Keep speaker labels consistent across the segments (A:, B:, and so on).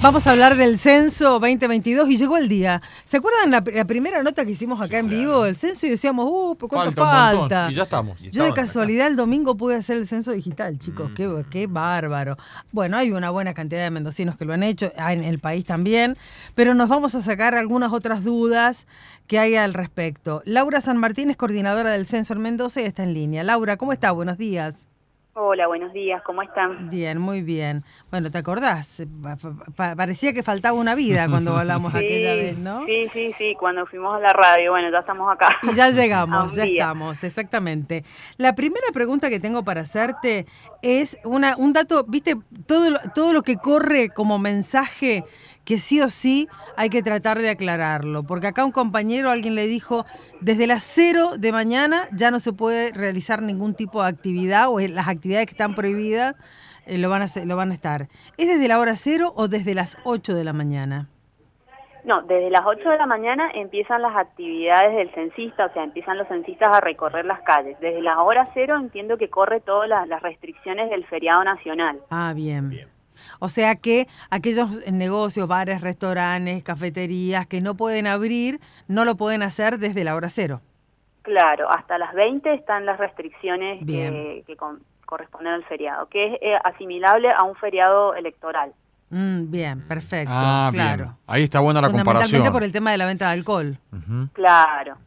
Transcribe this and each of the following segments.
A: Vamos a hablar del censo 2022 y llegó el día. ¿Se acuerdan la primera nota que hicimos acá en vivo del censo? Y decíamos, ¿pero cuánto falta?
B: Y ya estamos.
A: Yo de casualidad el domingo pude hacer el censo digital, chicos. Qué bárbaro. Bueno, hay una buena cantidad de mendocinos que lo han hecho, en el país también, pero nos vamos a sacar algunas otras dudas que hay al respecto. Laura San Martín es coordinadora del censo en Mendoza y está en línea. Laura, ¿cómo está? Buenos días.
C: Hola, buenos días, ¿cómo están?
A: Bien, muy bien. Bueno, ¿te acordás? Parecía que faltaba una vida cuando hablamos aquella vez, ¿no?
C: Sí, cuando fuimos a la radio, bueno, ya estamos acá.
A: Y ya llegamos, ya estamos, exactamente. La primera pregunta que tengo para hacerte es un dato, viste, todo lo que corre como mensaje que sí o sí hay que tratar de aclararlo, porque acá un compañero, alguien le dijo, desde las 0 de mañana ya no se puede realizar ningún tipo de actividad o las actividades que están prohibidas lo van a estar. ¿Es desde la hora 0 o desde las 8 de la mañana?
C: No, desde las 8 de la mañana empiezan las actividades del censista, o sea, empiezan los censistas a recorrer las calles. Desde la hora 0 entiendo que corre todas las restricciones del feriado nacional.
A: Ah, bien. O sea que aquellos negocios, bares, restaurantes, cafeterías que no pueden abrir, no lo pueden hacer desde la hora 0.
C: Claro, hasta las 20 están las restricciones que corresponden al feriado, que es asimilable a un feriado electoral.
A: Bien, perfecto, claro.
B: Bien. Ahí está buena la comparación.
A: Fundamentalmente por el tema de la venta de alcohol.
C: Claro.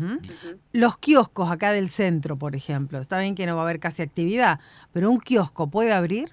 A: Los kioscos acá del centro, por ejemplo, está bien que no va a haber casi actividad, pero ¿un kiosco puede abrir?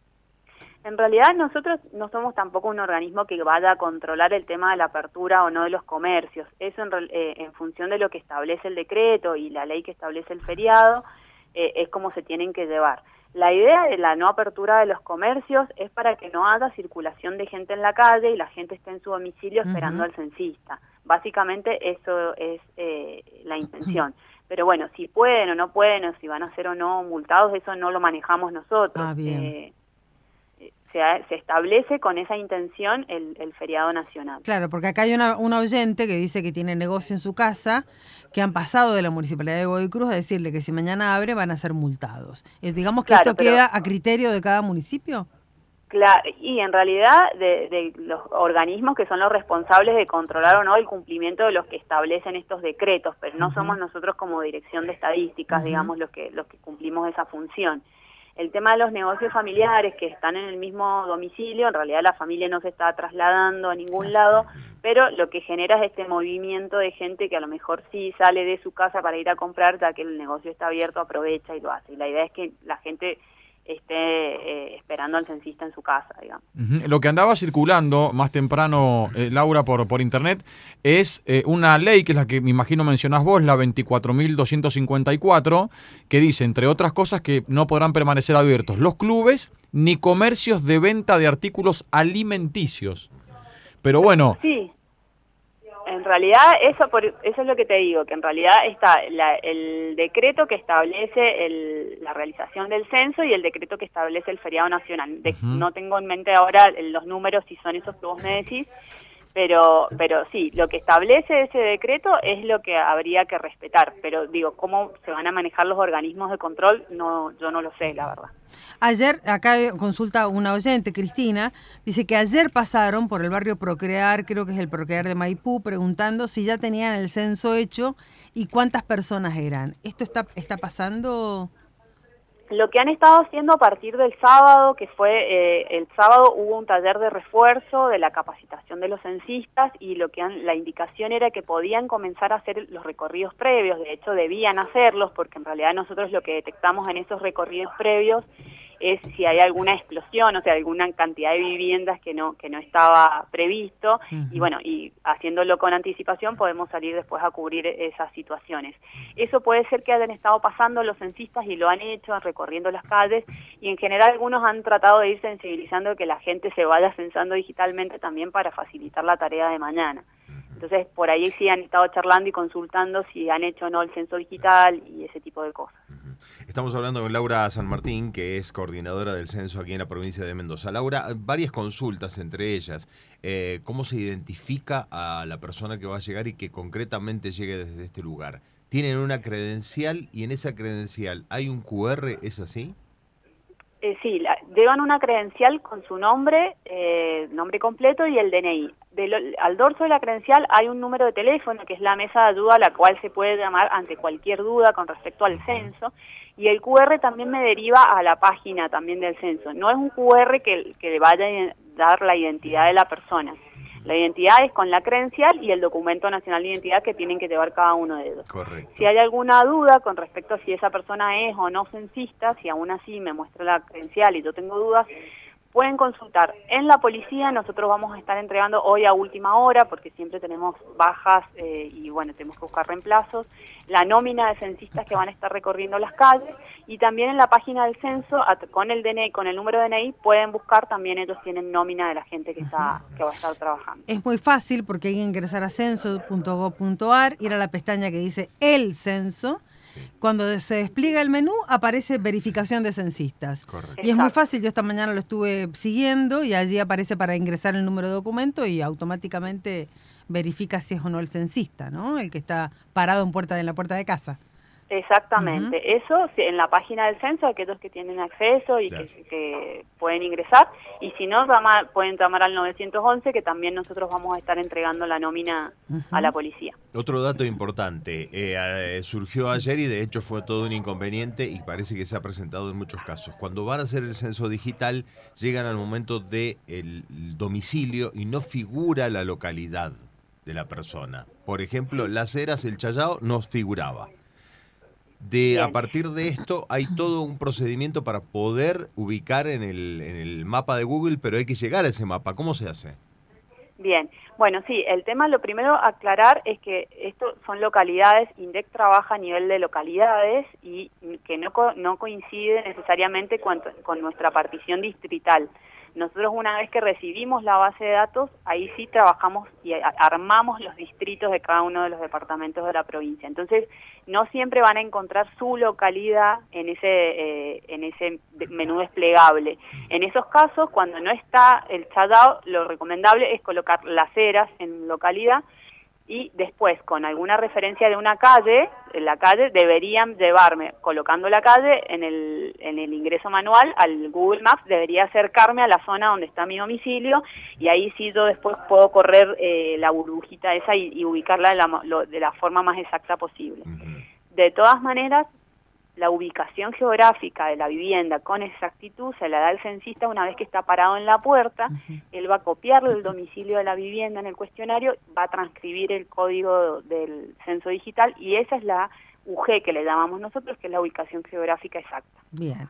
C: En realidad nosotros no somos tampoco un organismo que vaya a controlar el tema de la apertura o no de los comercios. Eso en función de lo que establece el decreto y la ley que establece el feriado, es como se tienen que llevar. La idea de la no apertura de los comercios es para que no haya circulación de gente en la calle y la gente esté en su domicilio esperando al censista. Básicamente eso es la intención. Pero bueno, si pueden o no pueden, o si van a ser o no multados, eso no lo manejamos nosotros. Se establece con esa intención el feriado nacional.
A: Claro, porque acá hay una oyente que dice que tiene negocio en su casa, que han pasado de la Municipalidad de Godoy Cruz a decirle que si mañana abre van a ser multados. Digamos que esto queda a criterio de cada municipio.
C: Claro, y en realidad de los organismos que son los responsables de controlar o no el cumplimiento de los que establecen estos decretos, pero no somos nosotros como Dirección de Estadísticas, digamos, los que cumplimos esa función. El tema de los negocios familiares que están en el mismo domicilio, en realidad la familia no se está trasladando a ningún lado, pero lo que genera es este movimiento de gente que a lo mejor sí sale de su casa para ir a comprar, ya que el negocio está abierto, aprovecha y lo hace. Y la idea es que la gente esté esperando al censista en su casa, digamos.
B: Lo que andaba circulando más temprano, Laura, por internet, es una ley, que es la que me imagino mencionás vos, la 24.254, que dice, entre otras cosas, que no podrán permanecer abiertos los clubes ni comercios de venta de artículos alimenticios. Pero bueno...
C: Sí. En realidad, eso es lo que te digo, que en realidad está el decreto que establece la realización del censo y el decreto que establece el feriado nacional. No tengo en mente ahora los números si son esos que vos me decís, pero sí, lo que establece ese decreto es lo que habría que respetar. Pero digo, ¿cómo se van a manejar los organismos de control? Yo no lo sé, la verdad.
A: Ayer, acá consulta una oyente, Cristina, dice que ayer pasaron por el barrio Procrear, creo que es el Procrear de Maipú, preguntando si ya tenían el censo hecho y cuántas personas eran. ¿Esto está pasando?
C: Lo que han estado haciendo a partir del sábado, que fue el sábado hubo un taller de refuerzo de la capacitación de los censistas y la indicación era que podían comenzar a hacer los recorridos previos, de hecho debían hacerlos porque en realidad nosotros lo que detectamos en esos recorridos previos es si hay alguna explosión, o sea, alguna cantidad de viviendas que no estaba previsto, y bueno, y haciéndolo con anticipación podemos salir después a cubrir esas situaciones. Eso puede ser que hayan estado pasando los censistas y lo han hecho, recorriendo las calles, y en general algunos han tratado de ir sensibilizando que la gente se vaya censando digitalmente también para facilitar la tarea de mañana. Entonces, por ahí sí han estado charlando y consultando si han hecho o no el censo digital y ese tipo de cosas.
D: Estamos hablando con Laura San Martín, que es coordinadora del censo aquí en la provincia de Mendoza. Laura, varias consultas entre ellas. ¿Cómo se identifica a la persona que va a llegar y que concretamente llegue desde este lugar? ¿Tienen una credencial y en esa credencial hay un QR, es así?
C: Sí, llevan una credencial con su nombre, nombre completo y el DNI. Al dorso de la credencial hay un número de teléfono que es la mesa de ayuda a la cual se puede llamar ante cualquier duda con respecto al censo, y el QR también me deriva a la página también del censo. No es un QR que le vaya a dar la identidad de la persona. La identidad es con la credencial y el documento nacional de identidad que tienen que llevar cada uno de ellos.
D: Correcto.
C: Si hay alguna duda con respecto a si esa persona es o no censista, si aún así me muestra la credencial y yo tengo dudas, pueden consultar en la policía. Nosotros vamos a estar entregando hoy a última hora, porque siempre tenemos bajas y bueno, tenemos que buscar reemplazos, la nómina de censistas que van a estar recorriendo las calles, y también en la página del censo, con el DNI, con el número de DNI, pueden buscar, también ellos tienen nómina de la gente que va a estar trabajando.
A: Es muy fácil porque hay que ingresar a censo.gov.ar, ir a la pestaña que dice El Censo. Cuando se despliega el menú aparece verificación de censistas.
D: Correcto.
A: Y es muy fácil, yo esta mañana lo estuve siguiendo y allí aparece para ingresar el número de documento y automáticamente verifica si es o no el censista, ¿no? El que está parado en la puerta de casa.
C: Exactamente, eso sí, en la página del censo, aquellos que tienen acceso y
D: claro,
C: que pueden ingresar, y si no, pueden llamar al 911, que también nosotros vamos a estar entregando la nómina a la policía.
D: Otro dato importante, surgió ayer y de hecho fue todo un inconveniente y parece que se ha presentado en muchos casos. Cuando van a hacer el censo digital, llegan al momento del domicilio y no figura la localidad de la persona. Por ejemplo, Las Heras, el Challao, no figuraba. A partir de esto hay todo un procedimiento para poder ubicar en el mapa de Google, pero hay que llegar a ese mapa. ¿Cómo se hace?
C: Bien, bueno, sí, el tema, lo primero a aclarar es que esto son localidades, INDEC trabaja a nivel de localidades y que no coincide necesariamente con nuestra partición distrital. Nosotros, una vez que recibimos la base de datos, ahí sí trabajamos y armamos los distritos de cada uno de los departamentos de la provincia. Entonces, no siempre van a encontrar su localidad en ese menú desplegable. En esos casos, cuando no está el Challao, lo recomendable es colocar Las Heras en localidad, y después, con alguna referencia de una calle, en la calle deberían llevarme, colocando la calle en el ingreso manual al Google Maps, debería acercarme a la zona donde está mi domicilio, y ahí sí yo después puedo correr la burbujita esa y ubicarla de la forma más exacta posible. De todas maneras, la ubicación geográfica de la vivienda con exactitud se la da el censista una vez que está parado en la puerta. Él va a copiar el domicilio de la vivienda en el cuestionario, va a transcribir el código del censo digital, y esa es la UG que le llamamos nosotros, que es la ubicación geográfica exacta.
A: Bien.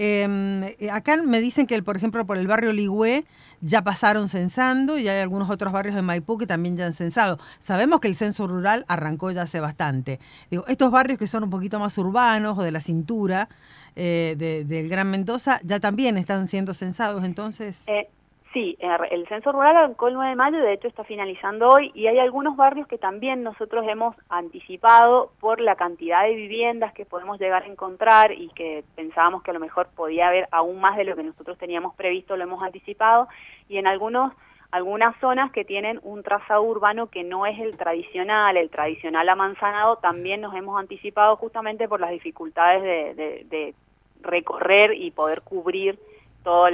A: Acá me dicen que, por ejemplo, por el barrio Ligüé ya pasaron censando, y hay algunos otros barrios de Maipú que también ya han censado. Sabemos que el censo rural arrancó ya hace bastante. Digo, estos barrios que son un poquito más urbanos o de la cintura del Gran Mendoza, ¿ya también están siendo censados entonces?
C: Sí, el censo rural arrancó el 9 de mayo, de hecho está finalizando hoy, y hay algunos barrios que también nosotros hemos anticipado por la cantidad de viviendas que podemos llegar a encontrar y que pensábamos que a lo mejor podía haber aún más de lo que nosotros teníamos previsto, lo hemos anticipado, y en algunas zonas que tienen un trazado urbano que no es el tradicional amanzanado, también nos hemos anticipado justamente por las dificultades de recorrer y poder cubrir todas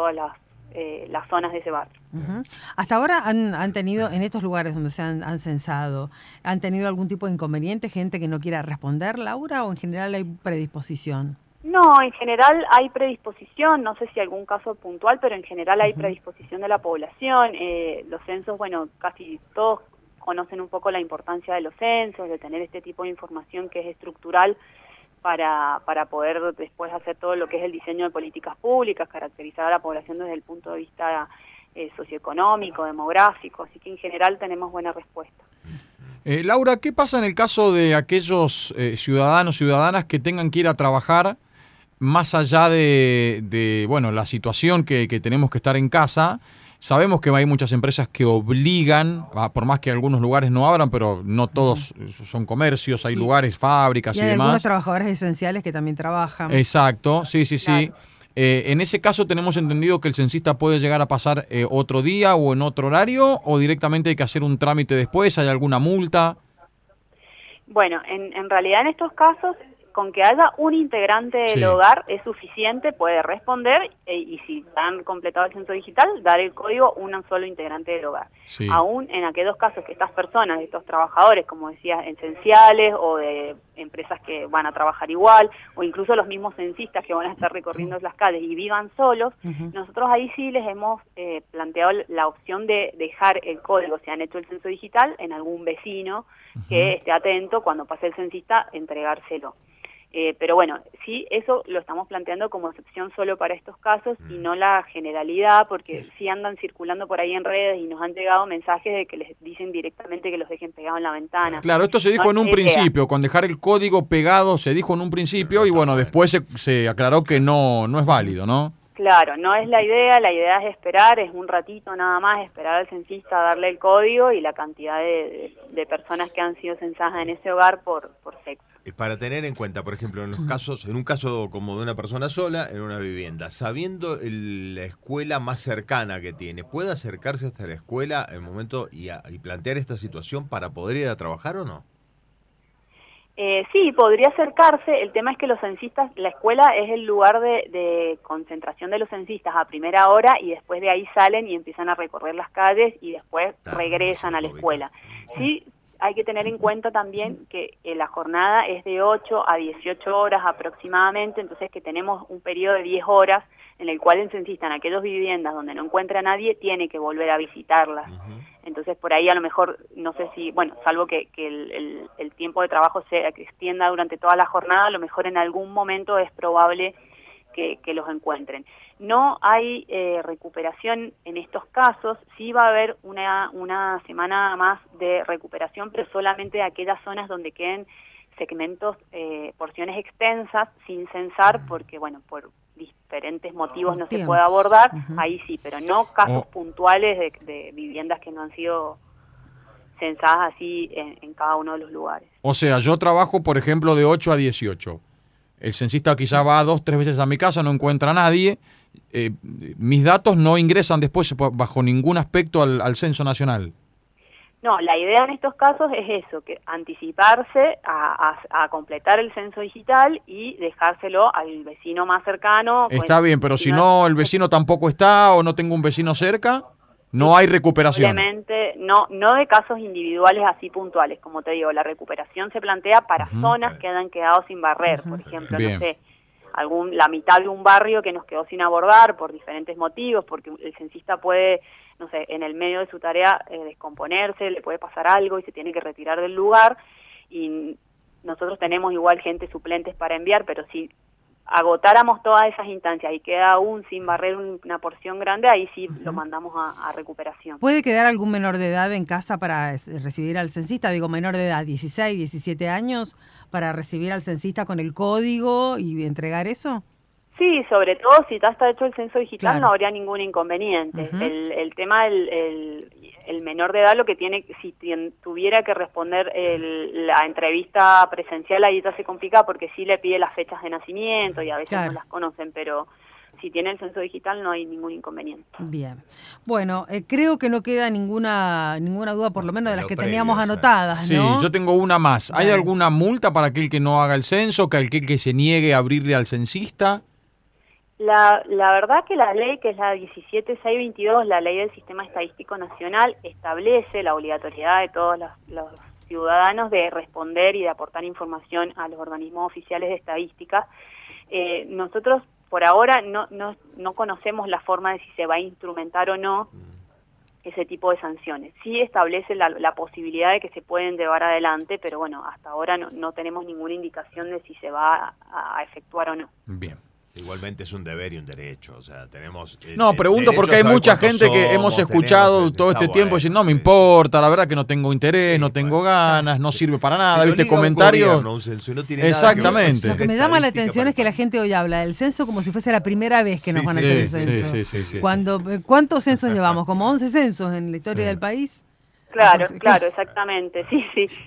C: las zonas de ese barrio.
A: Hasta ahora han tenido, en estos lugares donde se han censado, ¿han tenido algún tipo de inconveniente, gente que no quiera responder, Laura, o en general hay predisposición?
C: No, en general hay predisposición, no sé si algún caso puntual, pero en general hay predisposición de la población. Los censos, bueno, casi todos conocen un poco la importancia de los censos, de tener este tipo de información que es estructural para poder después hacer todo lo que es el diseño de políticas públicas, caracterizar a la población desde el punto de vista socioeconómico, demográfico, así que en general tenemos buena respuesta.
B: Laura, ¿qué pasa en el caso de aquellos ciudadanas que tengan que ir a trabajar más allá de bueno, la situación que tenemos que estar en casa? Sabemos que hay muchas empresas que obligan, por más que algunos lugares no abran, pero no todos son comercios, hay lugares, fábricas y
A: hay
B: demás.
A: Algunos trabajadores esenciales que también trabajan.
B: Exacto, sí.
C: Claro.
B: En ese caso tenemos entendido que el censista puede llegar a pasar otro día o en otro horario, o directamente hay que hacer un trámite después, ¿hay alguna multa?
C: Bueno, en realidad en estos casos con que haya un integrante del
B: Sí.
C: hogar es suficiente, puede responder y si han completado el censo digital, dar el código un solo integrante del hogar.
B: Sí.
C: Aún en aquellos casos que estas personas, estos trabajadores, como decías, esenciales o de empresas que van a trabajar igual, o incluso los mismos censistas que van a estar recorriendo las calles y vivan solos, nosotros ahí sí les hemos planteado la opción de dejar el código, si han hecho el censo digital, en algún vecino que esté atento cuando pase el censista, entregárselo. Pero bueno, sí, eso lo estamos planteando como excepción solo para estos casos y no la generalidad, porque sí andan circulando por ahí en redes y nos han llegado mensajes de que les dicen directamente que los dejen pegados en la ventana.
B: Claro, esto se dijo
C: No
B: en un
C: es idea.
B: principio, con dejar el código pegado se dijo en un principio y bueno, después se aclaró que no es válido, ¿no?
C: Claro, no es la idea es esperar, es un ratito nada más, esperar al censista a darle el código y la cantidad de personas que han sido censadas en ese hogar por sexo.
D: Para tener en cuenta, por ejemplo, en un caso como de una persona sola en una vivienda, sabiendo la escuela más cercana que tiene, ¿puede acercarse hasta la escuela en el momento y plantear esta situación para poder ir a trabajar o no?
C: Sí, podría acercarse. El tema es que los censistas, la escuela es el lugar de concentración de los censistas a primera hora y después de ahí salen y empiezan a recorrer las calles y después regresan a la escuela. Sí, hay que tener en cuenta también que la jornada es de 8 a 18 horas aproximadamente, entonces que tenemos un periodo de 10 horas en el cual el censista en aquellas viviendas donde no encuentra a nadie tiene que volver a visitarlas. Entonces por ahí a lo mejor, no sé si, bueno, salvo que el tiempo de trabajo se extienda durante toda la jornada, a lo mejor en algún momento es probable que los encuentren. No hay recuperación en estos casos, sí va a haber una semana más de recuperación, pero solamente de aquellas zonas donde queden segmentos, porciones extensas sin censar, porque bueno, por diferentes motivos no se puede abordar, ahí sí, pero no casos puntuales de viviendas que no han sido censadas así en cada uno de los lugares.
B: O sea, yo trabajo, por ejemplo, de 8 a 18. El censista quizá va 2, 3 veces a mi casa, no encuentra a nadie. Mis datos no ingresan después bajo ningún aspecto al censo nacional.
C: No, la idea en estos casos es eso, que anticiparse a completar el censo digital y dejárselo al vecino más cercano.
B: Está bien, pero si no el vecino tampoco está o no tengo un vecino cerca, no hay recuperación.
C: Obviamente, no de casos individuales así puntuales, como te digo, la recuperación se plantea para zonas que hayan quedado sin barrer, por ejemplo,
B: Bien.
C: no sé, la mitad de un barrio que nos quedó sin abordar por diferentes motivos, porque el censista puede, no sé, en el medio de su tarea descomponerse, le puede pasar algo y se tiene que retirar del lugar, y nosotros tenemos igual gente suplentes para enviar, pero si agotáramos todas esas instancias y queda aún sin barrer una porción grande, ahí sí lo mandamos a recuperación.
A: ¿Puede quedar algún menor de edad en casa para recibir al censista? Digo, menor de edad, 16, 17 años, para recibir al censista con el código y entregar eso.
C: Sí, sobre todo si ya está hecho el censo digital,
A: Claro.
C: no habría ningún inconveniente. El tema el menor de edad, lo que tiene, si tuviera que responder la entrevista presencial, ahí ya se complica porque sí le pide las fechas de nacimiento y a veces
A: Claro.
C: no las conocen, pero si tiene el censo digital no hay ningún inconveniente.
A: Bien. Bueno, creo que no queda ninguna duda, por lo menos de las que
D: Pero
A: teníamos
D: previo,
A: anotadas,
B: Sí,
A: ¿no?
B: yo tengo una más. ¿Hay
A: Dale.
B: alguna multa para aquel que no haga el censo, que aquel que se niegue a abrirle al censista?
C: La verdad que la ley, que es la 17622, la ley del Sistema Estadístico Nacional, establece la obligatoriedad de todos los ciudadanos de responder y de aportar información a los organismos oficiales de estadística. Nosotros por ahora no conocemos la forma de si se va a instrumentar o no ese tipo de sanciones. Sí establece la posibilidad de que se pueden llevar adelante, pero bueno, hasta ahora no tenemos ninguna indicación de si se va a efectuar o no.
B: Bien.
D: Igualmente es un deber y un derecho, o sea, tenemos...
B: No, pregunto porque hay mucha gente que hemos escuchado todo este tiempo decir, no me importa, la verdad que no tengo interés, no tengo ganas, no sirve para nada, ¿viste? Comentarios. Exactamente.
A: Lo que me llama la atención es que la gente hoy habla del censo como si fuese la primera vez que nos van a hacer un censo.
B: Sí.
A: ¿Cuántos censos llevamos? ¿Como 11 censos en la historia del país?
C: Claro, exactamente, sí,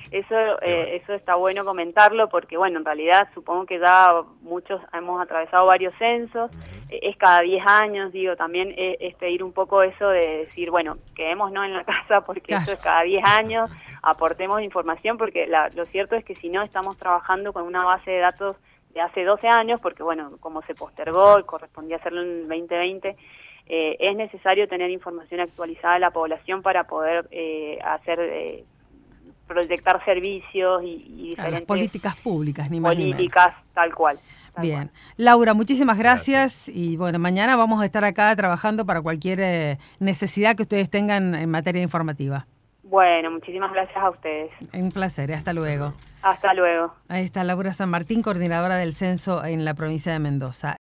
C: eso está bueno comentarlo porque, bueno, en realidad supongo que ya muchos hemos atravesado varios censos, es cada 10 años, digo, también es pedir un poco eso de decir, bueno, quedémonos en la casa porque eso es cada 10 años, aportemos información, porque lo cierto es que si no estamos trabajando con una base de datos de hace 12 años, porque bueno, como se postergó y correspondía hacerlo en 2020, es necesario tener información actualizada de la población para poder hacer proyectar servicios y diferentes
A: las políticas públicas, ni más ni menos.
C: políticas, tal cual.
A: Bien. Laura, muchísimas gracias. Y bueno, mañana vamos a estar acá trabajando para cualquier necesidad que ustedes tengan en materia informativa.
C: Bueno, muchísimas gracias a ustedes.
A: Un placer, hasta luego.
C: Hasta luego.
A: Ahí está Laura San Martín, coordinadora del censo en la provincia de Mendoza.